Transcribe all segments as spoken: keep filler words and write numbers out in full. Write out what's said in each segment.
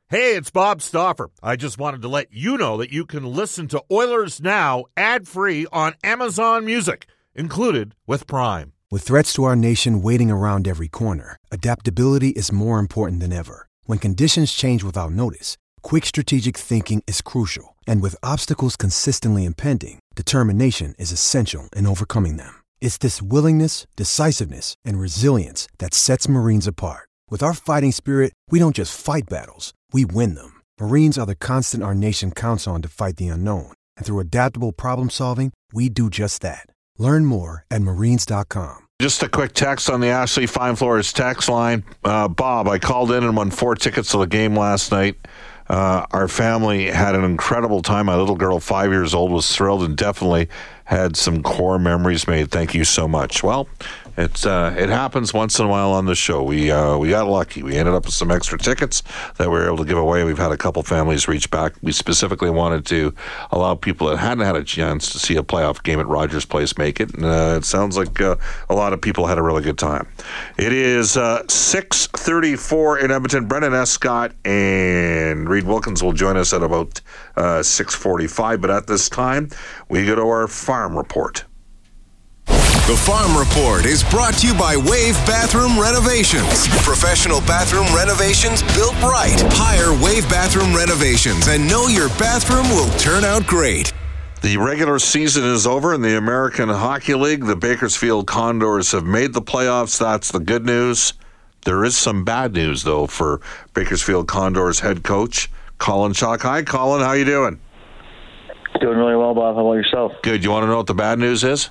Hey, it's Bob Stauffer. I just wanted to let you know that you can listen to Oilers Now ad-free on Amazon Music, included with Prime. With threats to our nation waiting around every corner, adaptability is more important than ever. When conditions change without notice, quick strategic thinking is crucial. And with obstacles consistently impending, determination is essential in overcoming them. It's this willingness, decisiveness, and resilience that sets Marines apart. With our fighting spirit, we don't just fight battles, we win them. Marines are the constant our nation counts on to fight the unknown. And through adaptable problem solving, we do just that. Learn more at marines dot com. Just a quick text on the Ashley Fine Floors text line. Uh, Bob, I called in and won four tickets to the game last night. Uh, our family had an incredible time. My little girl, five years old, was thrilled and definitely had some core memories made. Thank you so much. Well, it's uh, it happens once in a while on the show. We uh, we got lucky. We ended up with some extra tickets that we were able to give away. We've had a couple families reach back. We specifically wanted to allow people that hadn't had a chance to see a playoff game at Rogers Place make it. And uh, it sounds like uh, a lot of people had a really good time. It is uh, six thirty-four in Edmonton. Brendan Escott and Reed Wilkins will join us at about uh, six forty-five. But at this time, we go to our farm report. The Farm Report is brought to you by Wave Bathroom Renovations. Professional bathroom renovations built right. Hire Wave Bathroom Renovations and know your bathroom will turn out great. The regular season is over in the American Hockey League. The Bakersfield Condors have made the playoffs. That's the good news. There is some bad news, though, for Bakersfield Condors head coach Colin Chaulk. Hi, Colin. How you doing? Doing really well, Bob. How about yourself? Good. You want to know what the bad news is?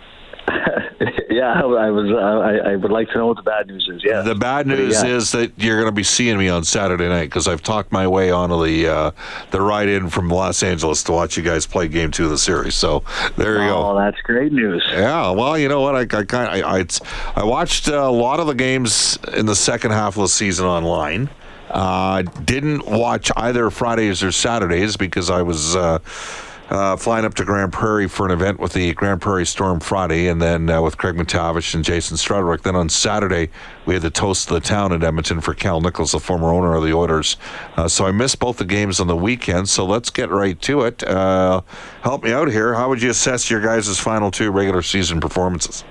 Yeah, I was. Uh, I, I would like to know what the bad news is. Yeah. The bad news yeah. is that you're going to be seeing me on Saturday night because I've talked my way onto the uh, the ride in from Los Angeles to watch you guys play Game Two of the series. So there you oh, go. Oh, that's great news. Yeah. Well, you know what? I I kind I, I I watched a lot of the games in the second half of the season online. Uh, didn't watch either Fridays or Saturdays because I was. Uh, Uh, flying up to Grand Prairie for an event with the Grand Prairie Storm Friday, and then uh, with Craig McTavish and Jason Strudwick. Then on Saturday, we had the toast of the town in Edmonton for Cal Nichols, the former owner of the Oilers. Uh, so I missed both the games on the weekend, so let's get right to it. Uh, help me out here. How would you assess your guys' final two regular season performances?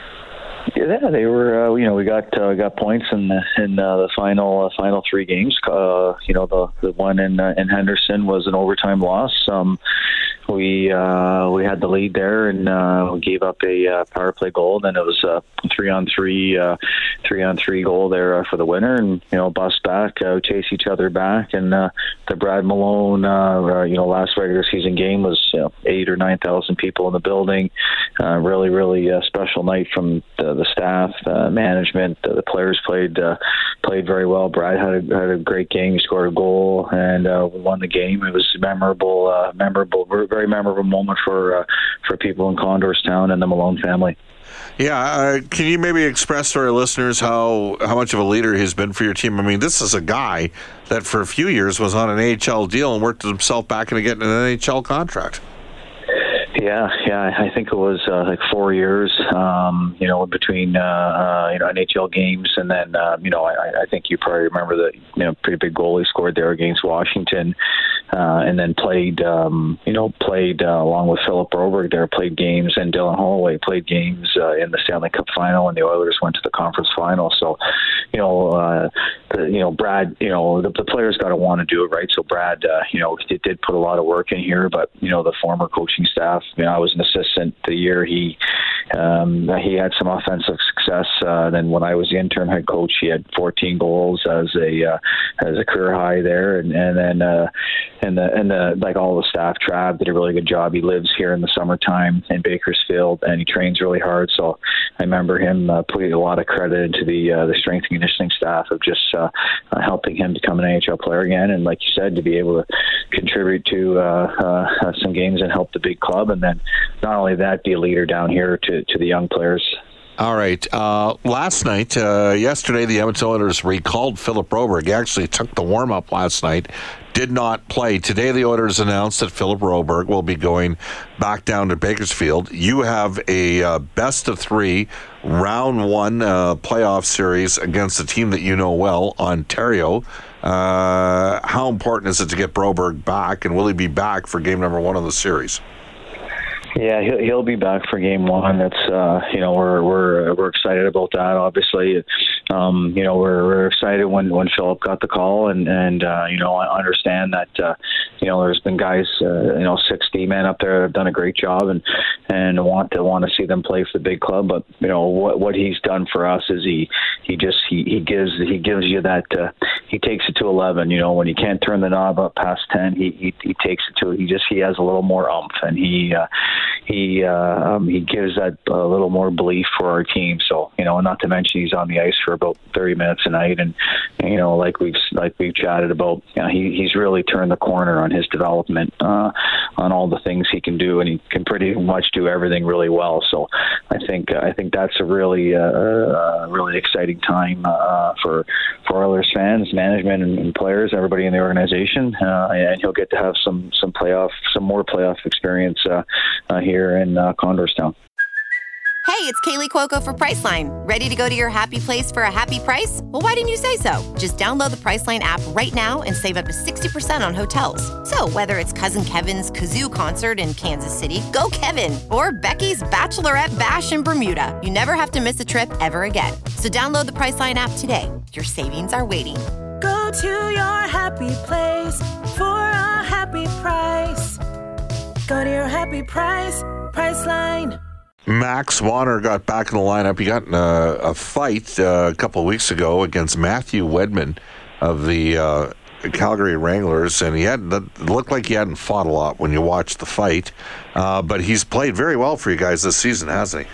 Yeah, they were. Uh, you know, we got uh, got points in the, in uh, the final uh, final three games. Uh, you know, the the one in uh, in Henderson was an overtime loss. Um, we uh, we had the lead there, and uh, we gave up a uh, power play goal. Then it was a three on three uh, three on three goal there uh, for the winner, and you know, bust back, uh, chase each other back, and uh, the Brad Malone, uh, you know, last regular season game was you know, eight or nine thousand people in the building. Uh, really, really uh, special night from the, the staff, uh, management. Uh, the players played uh, played very well. Brad had a, had a great game. He scored a goal, and uh, we won the game. It was a memorable, uh, memorable, very memorable moment for uh, for people in Condorstown and the Malone family. Yeah, uh, can you maybe express to our listeners how, how much of a leader he's been for your team? I mean, this is a guy that for a few years was on an A H L deal and worked himself back into getting an N H L contract. Yeah, yeah, I think it was uh, like four years, um, you know, between, uh, uh, you know, N H L games. And then, uh, you know, I, I think you probably remember the, you know, pretty big goal he scored there against Washington. Uh, and then played, um, you know, played uh, along with Philip Broberg there, played games, and Dylan Holloway played games uh, in the Stanley Cup final, and the Oilers went to the conference final. So, you know, uh, the, you know, Brad, you know, the, the players got to want to do it, right? So Brad, uh, you know, it did put a lot of work in here, but, you know, the former coaching staff, you know, I was an assistant the year he, um, he had some offensive success. Uh, then when I was the interim head coach, he had fourteen goals as a, uh, as a career high there. And, and then, uh, and the, and the, like all the staff, Trav did a really good job. He lives here in the summertime in Bakersfield, and he trains really hard. So I remember him uh, putting a lot of credit into the, uh, the strength and conditioning staff of just uh, uh, helping him become an N H L player again. And like you said, to be able to contribute to uh, uh, some games and help the big club. And then not only that, be a leader down here to, to the young players. All right. Uh, last night, uh, yesterday, the Edmonton Oilers recalled Philip Broberg. He actually took the warm-up last night, did not play. Today, the Oilers announced that Philip Broberg will be going back down to Bakersfield. You have a uh, best-of-three round one uh, playoff series against a team that you know well, Ontario. Uh, how important is it to get Broberg back, and will he be back for game number one of the series? Yeah, he'll, he'll be back for game one. That's uh, you know we're we're we're excited about that. Obviously, um, you know we're we're excited when, when Philip got the call, and and uh, you know I understand that uh, you know there's been guys uh, you know sixty men up there that have done a great job, and and want to want to see them play for the big club. But you know what what he's done for us is he he just he, he gives he gives you that uh, he takes it to eleven. You know when he can't turn the knob up past ten, he he, he takes it to he just he has a little more oomph, and he. Uh, He uh, um, he gives that a uh, little more belief for our team. So you know, not to mention he's on the ice for about thirty minutes a night, and, and you know, like we've like we've chatted about, you know, he he's really turned the corner on his development, uh, on all the things he can do, and he can pretty much do everything really well. So I think uh, I think that's a really uh, uh, really exciting time uh, for for Oilers fans, management, and, and players, everybody in the organization, uh, and he'll get to have some some playoff some more playoff experience uh, uh, here in uh, Condorstown. Hey, it's Kaylee Cuoco for Priceline. Ready to go to your happy place for a happy price? Well, why didn't you say so? Just download the Priceline app right now and save up to sixty percent on hotels. So whether it's Cousin Kevin's Kazoo Concert in Kansas City, go Kevin, or Becky's Bachelorette Bash in Bermuda, you never have to miss a trip ever again. So download the Priceline app today. Your savings are waiting. Go to your happy place for a happy price. Go to your happy price, Priceline. Max Wanner got back in the lineup. He got in a, a fight uh, a couple of weeks ago against Matthew Wedman of the uh, Calgary Wranglers, and he had it looked like he hadn't fought a lot when you watched the fight, uh, but he's played very well for you guys this season, hasn't he?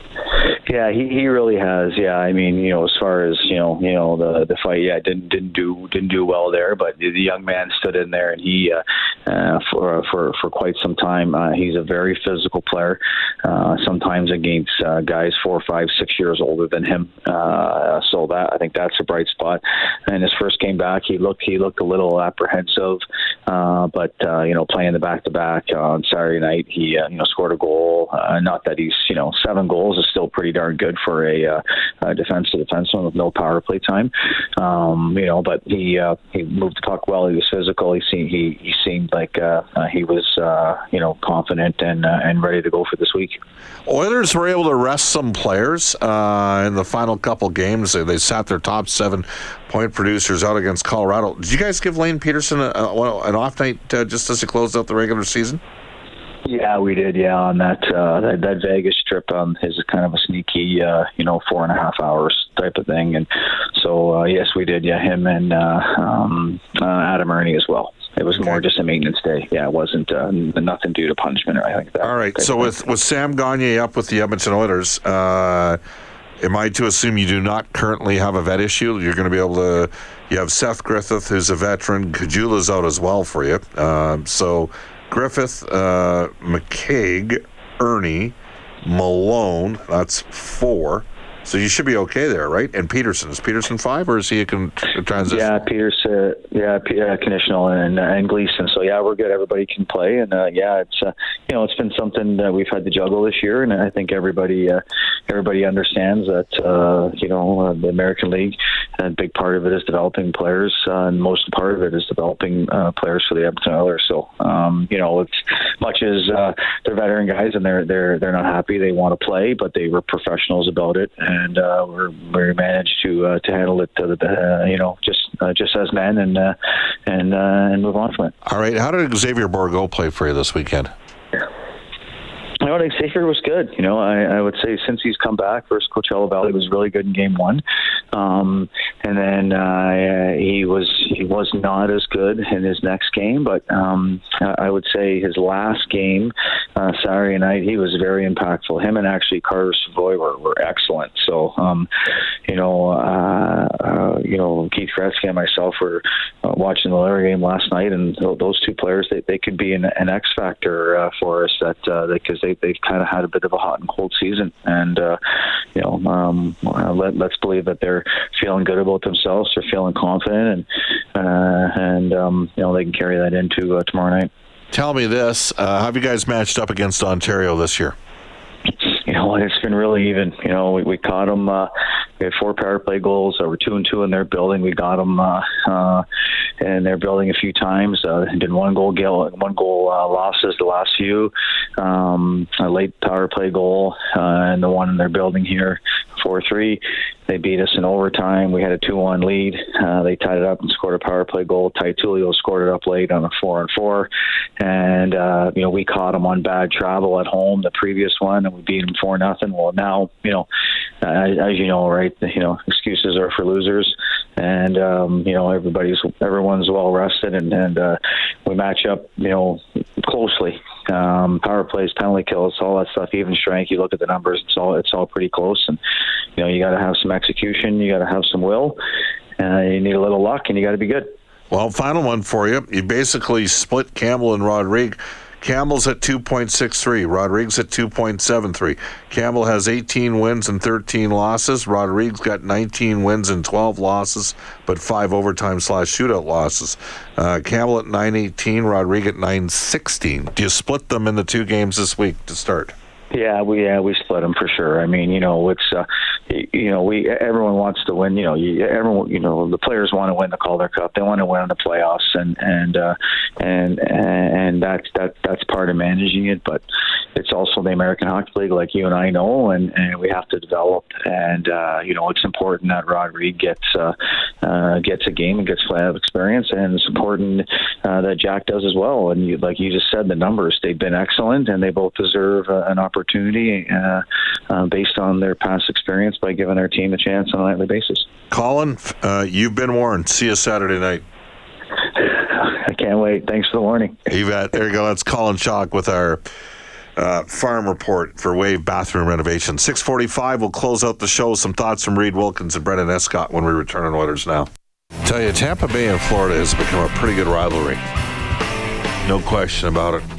Yeah, he, he really has. Yeah, I mean, you know, as far as you know, you know, the the fight, yeah, didn't didn't do didn't do well there, but the young man stood in there, and he uh, uh, for for for quite some time. Uh, he's a very physical player. Uh, sometimes against uh, guys four, five, six years older than him. Uh, so that I think that's a bright spot. And his first game back, he looked he looked a little apprehensive, uh, but uh, you know, playing the back to back on Saturday night, he uh, you know scored a goal. Uh, not that he's you know seven goals is still pretty darn good for a, uh, a defensive defenseman with no power play time, um, you know. But he uh, he moved the puck well. He was physical. He seemed he, he seemed like uh, uh, he was uh, you know confident and uh, and ready to go for this week. Oilers were able to rest some players uh, in the final couple games. They, they sat their top seven point producers out against Colorado. Did you guys give Lane Peterson a, a, an off night uh, just as he closed out the regular season? Yeah, we did. Yeah, on that uh, that, that Vegas trip, um, is kind of a sneaky, uh, you know, four and a half hours type of thing, and so uh, yes, we did. Yeah, him and uh, um, uh, Adam Ernie as well. It was more just a maintenance day. Yeah, it wasn't uh, nothing due to punishment or anything like that. All right. So with with Sam Gagner up with the Edmonton Oilers, uh, am I to assume you do not currently have a vet issue? You're going to be able to. You have Seth Griffith, who's a veteran. Kajula's out as well for you. Uh, so. Griffith, uh, McCaig, Ernie, Malone, that's four. So you should be okay there, right? And Peterson. Is Peterson five, or is he a, con- a transition? Yeah, Peterson, yeah, P- uh, conditional and uh, and Gleason. So yeah, we're good. Everybody can play, and uh, yeah, it's uh, you know it's been something that we've had to juggle this year, and I think everybody uh, everybody understands that uh, you know uh, the American League, a big part of it is developing players, uh, and most part of it is developing uh, players for the Edmonton Oilers. So um, you know, it's much as uh, they're veteran guys and they're they're they're not happy, they want to play, but they were professionals about it. And uh, we're we managed to uh, to handle it, uh, uh, you know, just uh, just as men, and uh, and uh, and move on from it. All right. How did Xavier Bourgault play for you this weekend? I don't think Xavier was good. You know, I, I would say since he's come back versus Coachella Valley, was really good in game one, um, and then uh, he was he was not as good in his next game. But um, I would say his last game, uh, Saturday night, he was very impactful. Him and actually Carter Savoy were, were excellent. So, um, you know, uh, uh, you know, Keith Gretzky and myself were uh, watching the Larry game last night, and those two players, they, they could be an, an X factor uh, for us. That uh, because they they've kind of had a bit of a hot and cold season, and uh, you know, um, uh, let, let's believe that they're feeling good about themselves, they're feeling confident, and uh, and um, you know, they can carry that into uh, tomorrow night. Tell me this: uh, how have you guys matched up against Ontario this year? You know what? It's been really even. You know, we, we caught them. Uh, we had four power play goals. Uh, we're two and two in their building. We got them uh, uh, in their building a few times. Uh, did one goal, one goal uh, losses the last few. Um, a late power play goal, uh, and the one in their building here, four three. They beat us in overtime. We had a two one lead. Uh, they tied it up and scored a power play goal. Ty Tullio scored it up late on a four and four. And, uh, you know, we caught them on bad travel at home, the previous one, and we beat them four nothing. Well, now, you know, uh, as you know, right, you know, excuses are for losers. And, um, you know, everybody's, everyone's well rested, and, and uh, we match up, you know, closely. Um, power plays, penalty kills, all that stuff, even strength. You look at the numbers; it's all it's all pretty close. And you know, you got to have some execution, you got to have some will, uh, you need a little luck, and you got to be good. Well, final one for you. You basically split Campbell and Rodrigue. Campbell's at two point six three. Rodrigue's at two point seven three. Campbell has eighteen wins and thirteen losses. Rodrigue's got nineteen wins and twelve losses, but five overtime slash shootout losses. Uh, Campbell at nine eighteen. Rodrigue at nine sixteen. Do you split them in the two games this week to start? Yeah, we yeah we split them for sure. I mean, you know, it's uh, you know we everyone wants to win. You know, you, everyone you know the players want to win the Calder Cup. They want to win the playoffs, and and uh, and and that's that that's part of managing it. But it's also the American Hockey League, like you and I know, and, and we have to develop. And uh, you know, it's important that Rodrigue gets uh, uh, gets a game and gets playoff experience, and it's important uh, that Jack does as well. And you, like you just said, the numbers, they've been excellent, and they both deserve uh, an opportunity. opportunity uh, uh, based on their past experience by giving their team a chance on a nightly basis. Colin, uh, you've been warned. See you Saturday night. I can't wait. Thanks for the warning. You bet. There you go. That's Colin Chalk with our uh, farm report for Wave Bathroom Renovation. six forty-five, we'll close out the show. Some thoughts from Reed Wilkins and Brendan Escott when we return on Oilers Now. Tell you, Tampa Bay and Florida has become a pretty good rivalry. No question about it.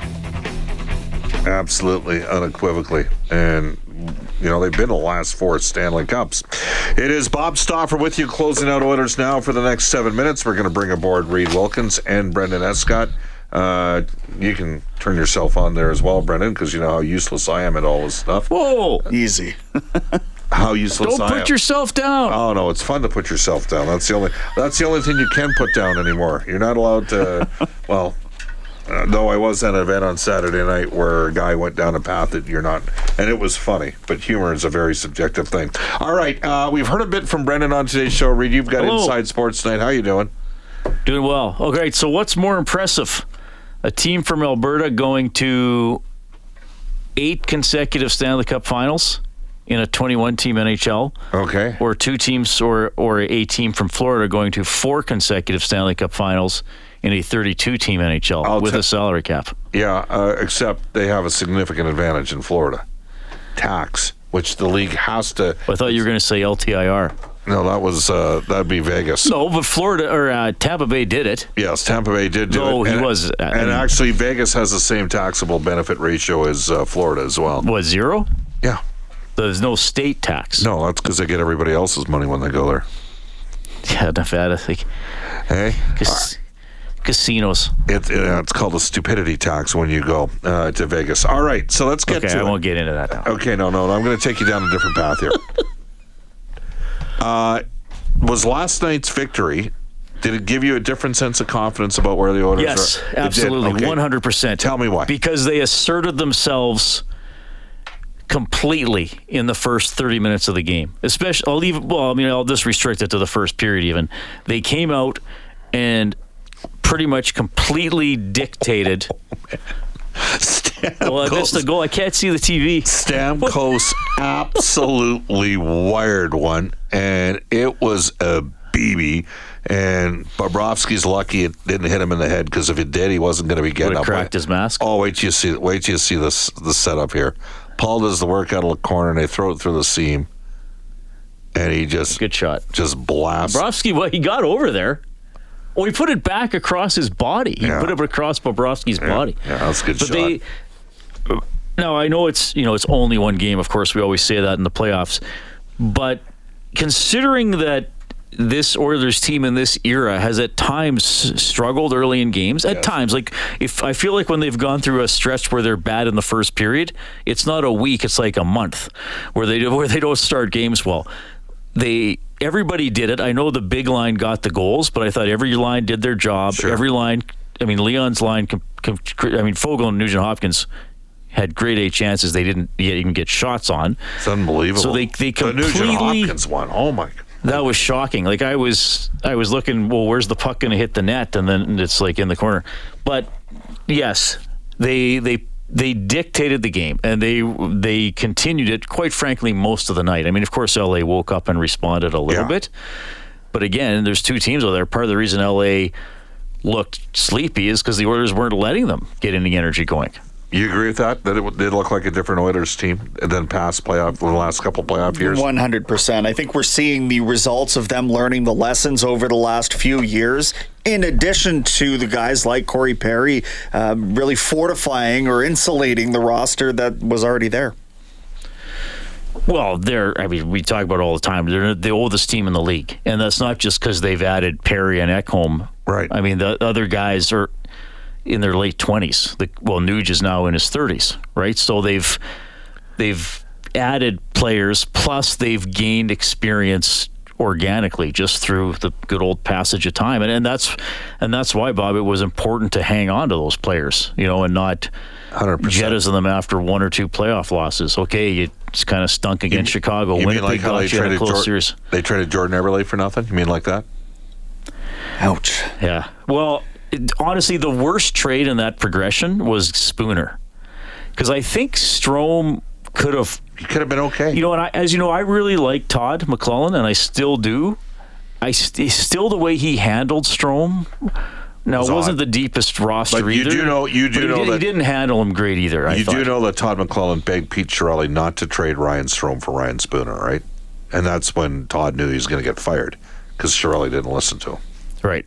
Absolutely, unequivocally. And, you know, they've been the last four Stanley Cups. It is Bob Stauffer with you, closing out Oilers Now for the next seven minutes. We're going to bring aboard Reed Wilkins and Brendan Escott. Uh, you can turn yourself on there as well, Brendan, because you know how useless I am at all this stuff. Whoa! Easy. How useless Don't I am. Don't put yourself down. Oh, no, it's fun to put yourself down. That's the only, that's the only thing you can put down anymore. You're not allowed to, well... Uh, though I was at an event on Saturday night where a guy went down a path that you're not, and it was funny, but humor is a very subjective thing. All right, uh, we've heard a bit from Brendan on today's show. Reed, you've got Hello. Inside Sports tonight. How you doing? Doing well. Okay, so what's more impressive? A team from Alberta going to eight consecutive Stanley Cup finals in a twenty-one team N H L. Okay. Or two teams, or, or a team from Florida going to four consecutive Stanley Cup finals in a thirty-two team N H L I'll with t- a salary cap. Yeah, uh, except they have a significant advantage in Florida. Tax, which the league has to... I thought you were going to say L T I R. No, that was, uh, that'd be Vegas. No, but Florida, or uh, Tampa Bay did it. Yes, Tampa Bay did do no, it. he and, was. Uh, and actually, Vegas has the same taxable benefit ratio as uh, Florida as well. What, zero? Yeah. There's no state tax. No, that's because they get everybody else's money when they go there. Yeah, enough out of like, Hey? cas- casinos. It, it, uh, it's called a stupidity tax when you go uh, to Vegas. All right, so let's get okay, to I it. won't get into that now. Okay, no, no, no. I'm going to take you down a different path here. uh, was last night's victory, did it give you a different sense of confidence about where the Oilers Yes, are? It did? absolutely, Okay. one hundred percent. Tell me why. Because they asserted themselves completely in the first thirty minutes of the game. Especially, I'll leave. Well, I mean, I'll just restrict it to the first period. Even they came out and pretty much completely dictated. Stamkos, Well, I missed the goal. I can't see the T V. Stamkos absolutely wired one, and it was a B B. And Bobrovsky's lucky it didn't hit him in the head, because if it did, he wasn't going to be getting Would up. have cracked his mask. Oh, wait till you see! Wait till you see this the setup here. Paul does the work out of the corner, and they throw it through the seam, and he just Good shot. just blasts. Bobrovsky, well, he got over there. Well, he put it back across his body. He Yeah. put it across Bobrovsky's yeah, body. Yeah, that's a good But shot. they now I know it's you know it's only one game. Of course, we always say that in the playoffs. But considering that this Oilers team in this era has at times struggled early in games, at Yes. times, like if I feel like when they've gone through a stretch where they're bad in the first period, it's not a week, it's like a month where they where they don't start games well. they everybody did it. I know the big line got the goals, but I thought every line did their job. Sure. Every line, I mean, Leon's line, com, com, I mean, Fogle and Nugent Hopkins had grade A chances they didn't yet even get shots on. It's unbelievable. So they they completely. The Nugent Hopkins one. Oh my God. That was shocking. Like I was, I was looking. Well, where's the puck going to hit the net? And then it's like in the corner. But yes, they they they dictated the game, and they they continued it. Quite frankly, most of the night. I mean, of course, L A woke up and responded a little Yeah. bit. But again, there's two teams over there. Part of the reason L A looked sleepy is because the Oilers weren't letting them get any energy going. You agree with that? That it did look like a different Oilers team than past playoff, the last couple playoff years? one hundred percent. I think we're seeing the results of them learning the lessons over the last few years, in addition to the guys like Corey Perry uh, really fortifying or insulating the roster that was already there. Well, they're, I mean, we talk about it all the time. They're the oldest team in the league. And that's not just because they've added Perry and Ekholm. Right. I mean, the other guys are in their late twenties. The, well, Nuge is now in his thirties, right? So they've they've added players, plus they've gained experience organically just through the good old passage of time. And, and that's and that's why, Bob, it was important to hang on to those players, you know, and not one hundred percent. jettison them after one or two playoff losses. Okay, you just kind of stunk against You- Chicago. You mean Winnipeg like how they got you in a traded, close Jor- series. they traded Jordan Eberle for nothing? You mean like that? Ouch. Yeah. Well, it, honestly, the worst trade in that progression was Spooner, because I think Strome could have. He could have been okay. You know, and I, as you know, I really like Todd McClellan, and I still do. I st- still the way he handled Strome. Now, was it wasn't odd. the deepest roster But you either. do know- you do but he know did- that- he didn't handle him great either. I you thought. do know that Todd McClellan begged Pete Chiarelli not to trade Ryan Strome for Ryan Spooner, right? And that's when Todd knew he was going to get fired, because Chiarelli didn't listen to him. Right.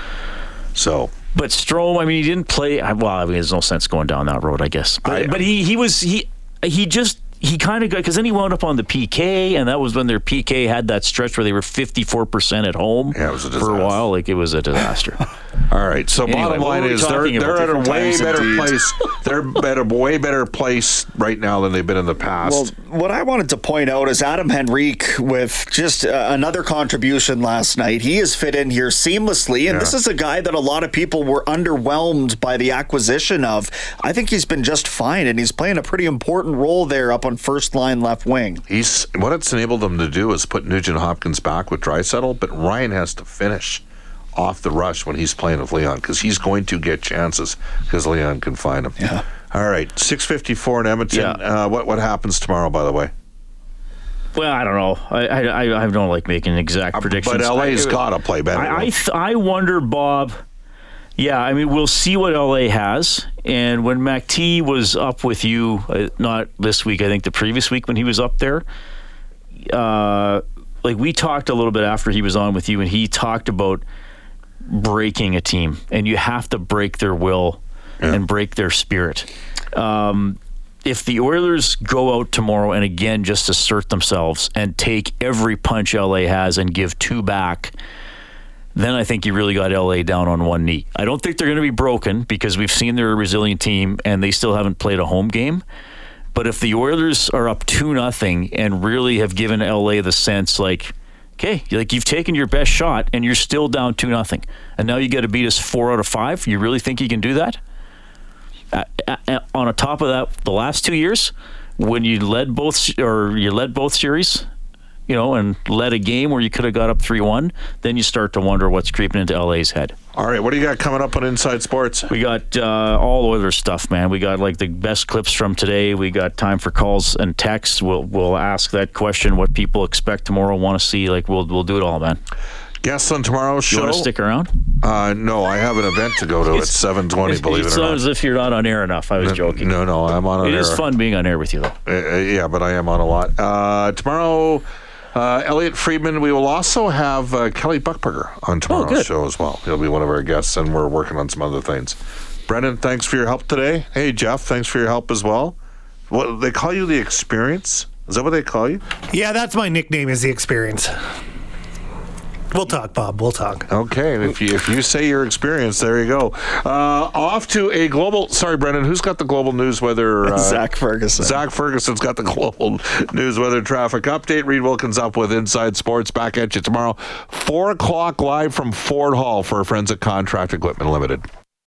So But Strome, I mean, he didn't play. Well, I mean, there's no sense going down that road, I guess. But, I- but he, he was he he just he kind of got, because then he wound up on the P K, and that was when their P K had that stretch where they were fifty-four percent at home Yeah, it was a for a disaster. while. Like it was a disaster. all right. So Anyway, bottom what line were we is they're talking they're about? at a Different way times better indeed. place. They're at a way better place right now than they've been in the past. Well, what I wanted to point out is Adam Henrique with just uh, another contribution last night. He has fit in here seamlessly, and Yeah. this is a guy that a lot of people were underwhelmed by the acquisition of. I think he's been just fine, and he's playing a pretty important role there up on first line left wing. He's what it's enabled them to do is put Nugent Hopkins back with Draisaitl, but Ryan has to finish off the rush when he's playing with Leon, because he's going to get chances because Leon can find him. Yeah. All right, six fifty-four in Edmonton. Yeah. Uh, what what happens tomorrow, by the way? Well, I don't know. I I, I I don't like making exact predictions. But L A's I- got to play better. I I, th- I wonder, Bob. Yeah, I mean, we'll see what L A has. And when Mac T was up with you, uh, not this week, I think the previous week when he was up there, uh, like we talked a little bit after he was on with you, and he talked about breaking a team, and you have to break their will Yeah. and break their spirit. Um, if the Oilers go out tomorrow and again just assert themselves and take every punch L A has and give two back, then I think you really got L A down on one knee. I don't think they're going to be broken, because we've seen they're a resilient team and they still haven't played a home game. But if the Oilers are up two nothing and really have given L A the sense like, okay, like you've taken your best shot and you're still down two nothing, and now you got to beat us four out of five. You really think you can do that? Uh, uh, on a top of that, the last two years when you led both or you led both series, you know, and led a game where you could have got up three one, then you start to wonder what's creeping into L A's head. All right, what do you got coming up on Inside Sports? We got uh, all Oilers stuff, man. We got like the best clips from today. We got time for calls and texts. We'll we'll ask that question: what people expect tomorrow, want to see. Like we'll we'll do it all, man. Guests on tomorrow's You show? want to stick around? Uh, no, I have an event to go to at seven twenty. Believe it or It's not not. as if you're not on air enough. I was joking. No, no, I'm on It air. is fun being on air with you, though. Uh, uh, yeah, but I am on a lot. Uh, tomorrow, uh, Elliot Friedman. We will also have uh, Kelly Buchberger on tomorrow's good. show as well. He'll be one of our guests, and we're working on some other things. Brendan, thanks for your help today. Hey, Jeff, thanks for your help as well. What they call you, the Experience? Is that what they call you? Yeah, that's my nickname, is the Experience. We'll talk, Bob. We'll talk. Okay, if you if you say your experience, there you go. Uh, off to a global. Sorry, Brendan. Who's got the global news weather? Uh, Zach Ferguson. Zach Ferguson's got the global news weather traffic update. Reed Wilkins up with Inside Sports. Back at you tomorrow, four o'clock live from Ford Hall for our friends at Contract Equipment Limited.